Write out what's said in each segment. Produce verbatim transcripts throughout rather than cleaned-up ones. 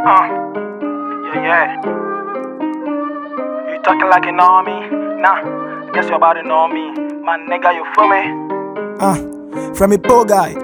Uh, yeah, yeah. You talking like you know me? Nah, guess you about to know me. My nigga, you feel me? Uh, from a poor guy.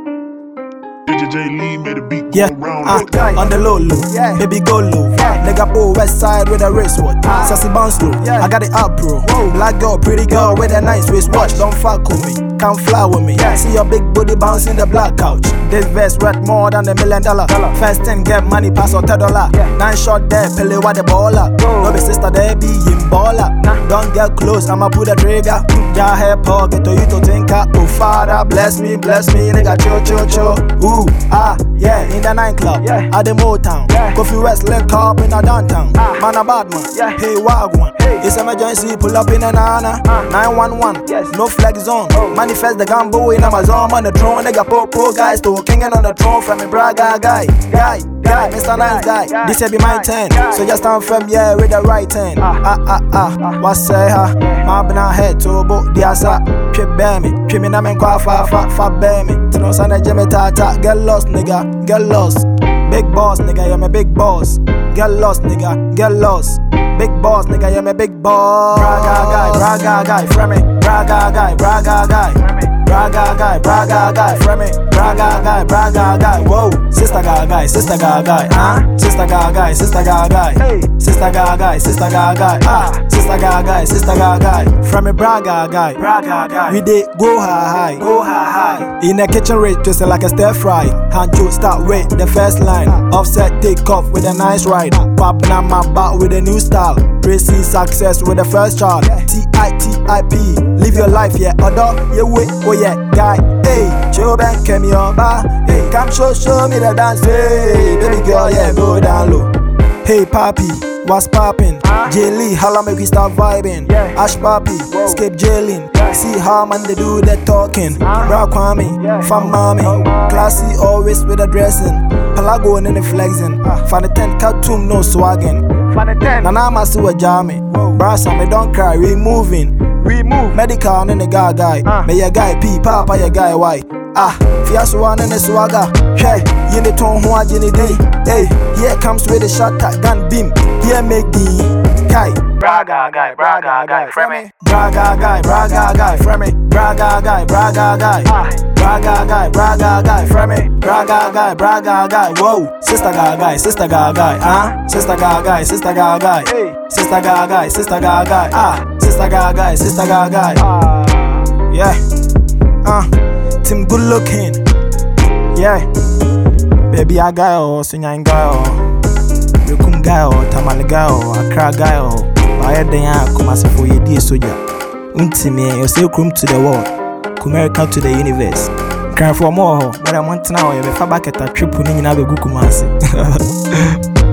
D J J Lee made a beat go Yeah, around. uh, on the low low, Yeah. baby go low. Yeah. Nigga pull west side with a wristwatch. Ah. Sassy bounce low, Yeah. I got it up, bro. Whoa. Black girl, pretty girl with a nice wristwatch. Don't fuck with me, come fly with me. Yeah. See your big booty bouncing the black couch. This vest worth more than a million dollar. Dollar. First ten get money pass or ten dollar. Yeah. Nine shot there, Pele what the baller. Whoa. No be sister there be him baller. Nah. Don't get close, I'ma pull the trigger. Ja hair pocket to you to think up. Oh father, bless me, bless me, nigga chill chill chill. Ooh ah yeah, in the nightclub, Yeah. at the Motown. Yeah. Coffee West link up in a downtown. Ah. Man a bad man, Yeah. hey wagwan. Hey. It's emergency, pull up in a nana. Ah. nine one one, Yes. no flex zone. Oh. Manifest the gambo in Amazon on the throne. Nigga po po guys to king on the throne from a Braga guy. Guy, guy, Mister Nice Guy. Guy, This here be my guy, turn. guy. So just stand firm, yeah, with the right hand. Ah. Ah ah ah, what say ha? Yeah. My bina head to bo diasa. Trip bear me, trip me na men kwa fa fa fa bear me. Tino sana jeme tata, get lost nigga, get lost. Big boss nigga, you're my big boss. Get lost nigga, get lost. Big boss nigga, you're my big boss. Braga guy, Braga guy, from me. Braga guy, Braga guy. Braga guy, Braga guy, from me. Braga guy, Braga guy. Whoa, sister guy guy, sister guy guy, huh? Sister guy guy, sister guy guy. Hey. Sister guy guy, sister guy guy, ah. Sister guy guy, sister guy guy. From me Braga guy, Braga guy. we dey go high high. Go high, high. In the kitchen rate, just like a stir fry. Hancho start with the first line. Offset take off with a nice ride. Pop na my back with a new style. Tracy success with the first child. T I T I P. Live your life, yeah. Other, yeah, wait, oh yeah, guy. Hey, show back, came your bar. Hey, come show, show me the dance. Hey, baby girl, yeah, go down low. Hey, papi, what's poppin'? Huh? J Lee, holla make we start vibing. Yeah. Ash papi, Whoa. skip jailing. Yeah. See how man they do the talking. Huh? Bra Kwame, Yeah. fam mommy, Oh. classy always with the dressing. Palago and the flexing. Ah. Fan the ten cartoon no swagging. Fan the ten. Nana must do a jammy. Whoa. Brasa me don't cry, we moving. We move. Medical and the guy guy. Ah. Me your guy P, papa your guy Y. Ah, Fias one and the swagger. Hey, you the tone who are Jenny Day. Hey, here comes with the shot gun beam. Here make the Kai. Braga guy, Braga guy. From me. Braga guy, Braga guy, from me. Braga guy, Braga guy. Ah. Braga guy, Braga guy, from me. Braga guy, Braga guy. Whoa, sister guy guy, sister guy guy. Ah, sister guy guy, sister guy guy. Hey. Sister guy guy, sister guy guy. Ah, sister guy guy, sister guy guy. Ah. Yeah. Uh, Tim good looking. Yeah. Baby I guy or Sunyan guy or Rekum guy or Tamale guy or Accra guy or Why then I come as for your dear soldier. Untime, you say come to the world. America to the universe. Cry for more, but I want now. You have back at a trip in Nabe Gukumasi.